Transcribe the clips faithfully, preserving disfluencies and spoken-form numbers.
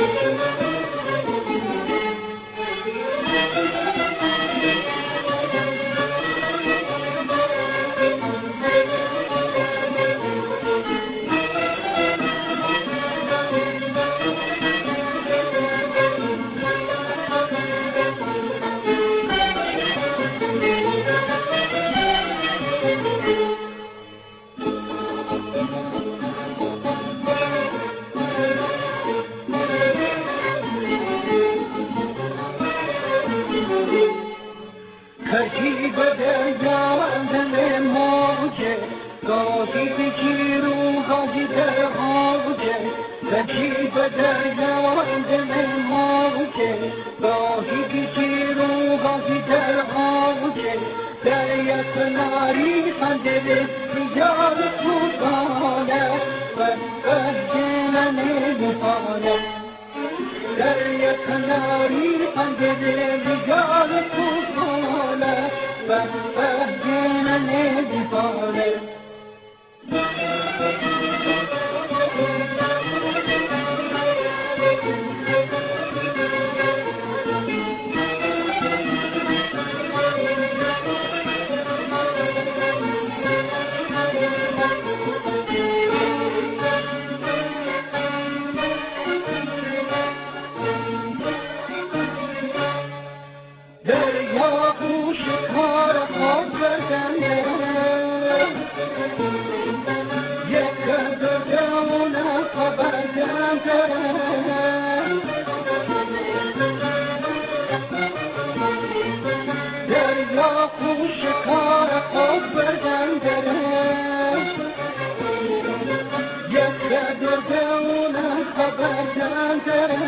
ترکیب دریاوند موجه گاهی بگیر و گاهی در آوجه ترکیب دریاوند موجه گاهی بگیر و گاهی در آوجه دریا کناری خنده دیار توفانه و برگه نمیخانه دریا کناری خنده دیار توفانه و برگه نمیخانه دریا خوش کار خوب بزندره یک دونه خبر زندره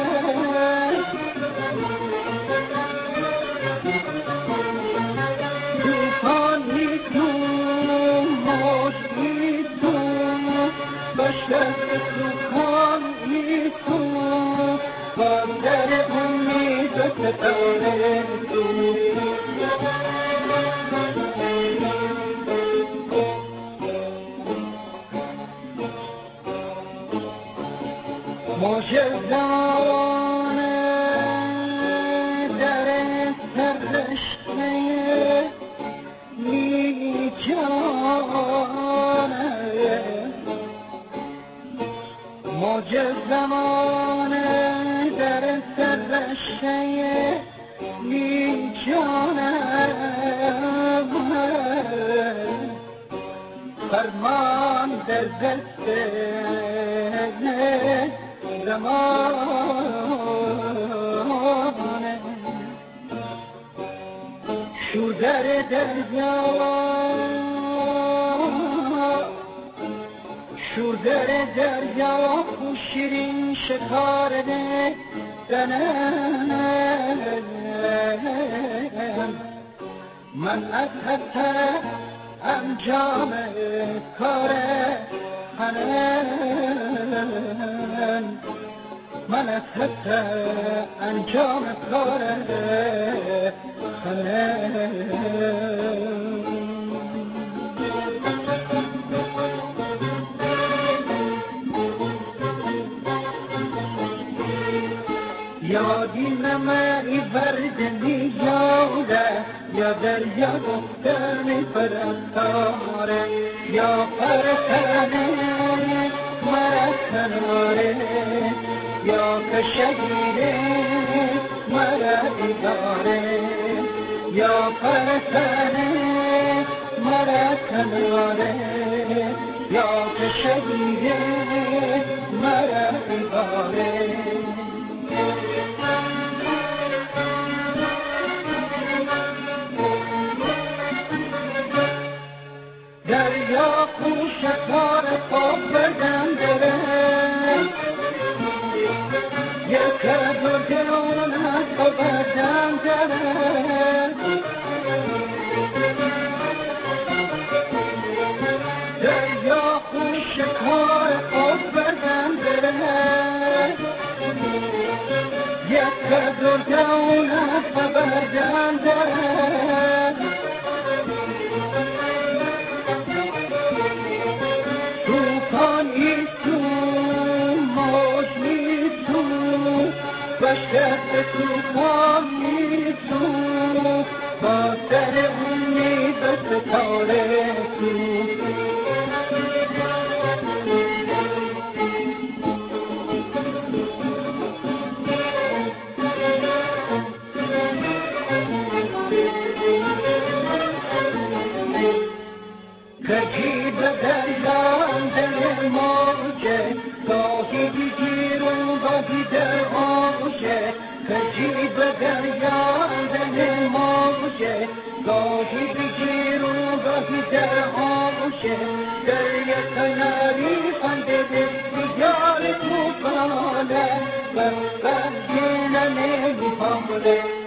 توفان نیتو موج نیتو بشت توفان نیتو بندر امید ستاره تو موج زمانه در سرشته می جانه موج زمانه در سرشته می جانه فرمان در دست زمانه شو در دریا شو در دریا و شیرین شکار دنم من از حتی انجام کار هنم من از حتی انجام کار هنم یادی نمایی ورد میاده یا دریا گفتن پرستاره یا پرستانه مرا کناره یا کشگیره مرا دیداره یا پرستانه مرا کناره یا کشگیره مرا دیداره دریا خوش کار خوب بزندره یک دو دلون خوب بزندره دریا خوش کار خوب بزندره یک دو دلون خوب بزندره توفان نیتو موج نیتو دشت توفان میسوخت با سر امید و ستاره سوخت. کجی به دریان دل موجه گاهی بیگیرون گاهی در آوشه کجی به دریان دل موجه گاهی بیگیرون گاهی در آوشه دریا کناری خنده دیار توفانه بس بس گیلنه میپامونه